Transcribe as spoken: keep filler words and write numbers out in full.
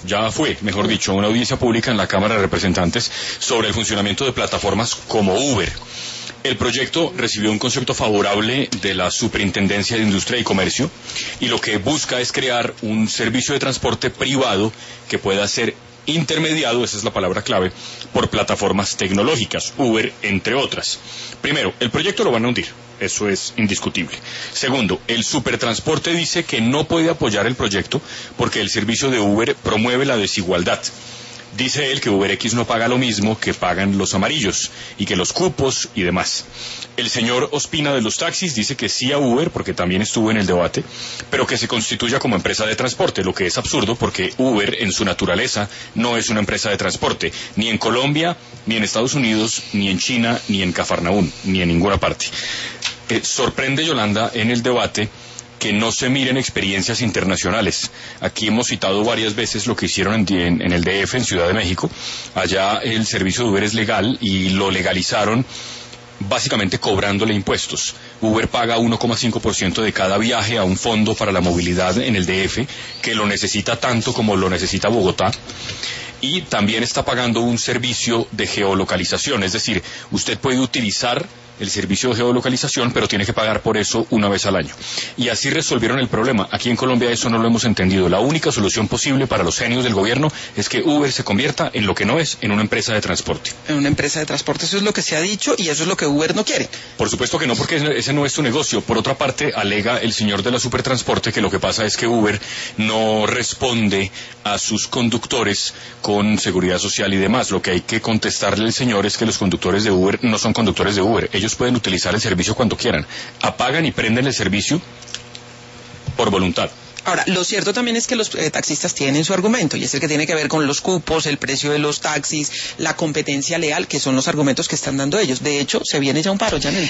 ya fue, mejor dicho, una audiencia pública en la Cámara de Representantes sobre el funcionamiento de plataformas como Uber. El proyecto recibió un concepto favorable de la Superintendencia de Industria y Comercio y lo que busca es crear un servicio de transporte privado que pueda ser intermediado, esa es la palabra clave, por plataformas tecnológicas, Uber entre otras. Primero, el proyecto lo van a hundir, eso es indiscutible. Segundo, el supertransporte dice que no puede apoyar el proyecto porque el servicio de Uber promueve la desigualdad. Dice él que UberX no paga lo mismo que pagan los amarillos y que los cupos y demás. El señor Ospina de los taxis dice que sí a Uber porque también estuvo en el debate, pero que se constituya como empresa de transporte, lo que es absurdo porque Uber en su naturaleza no es una empresa de transporte, ni en Colombia, ni en Estados Unidos, ni en China, ni en Cafarnaún, ni en ninguna parte. Eh, sorprende, Yolanda, en el debate que no se miren experiencias internacionales. Aquí hemos citado varias veces lo que hicieron en, en, en el D F, en Ciudad de México. Allá el servicio de Uber es legal y lo legalizaron básicamente cobrándole impuestos. Uber paga uno coma cinco por ciento de cada viaje a un fondo para la movilidad en el D F, que lo necesita tanto como lo necesita Bogotá. Y también está pagando un servicio de geolocalización, es decir, usted puede utilizar el servicio de geolocalización, pero tiene que pagar por eso una vez al año. Y así resolvieron el problema. Aquí en Colombia eso no lo hemos entendido. La única solución posible para los genios del gobierno es que Uber se convierta en lo que no es, en una empresa de transporte. En una empresa de transporte, eso es lo que se ha dicho y eso es lo que Uber no quiere. Por supuesto que no, porque ese no es su negocio. Por otra parte, alega el señor de la Supertransporte que lo que pasa es que Uber no responde a sus conductores con seguridad social y demás. Lo que hay que contestarle al señor es que los conductores de Uber no son conductores de Uber. Ellos pueden utilizar el servicio cuando quieran. Apagan y prenden el servicio por voluntad. Ahora, lo cierto también es que los eh, taxistas tienen su argumento, y es el que tiene que ver con los cupos, el precio de los taxis, la competencia leal, que son los argumentos que están dando ellos. De hecho, se viene ya un paro, Janet.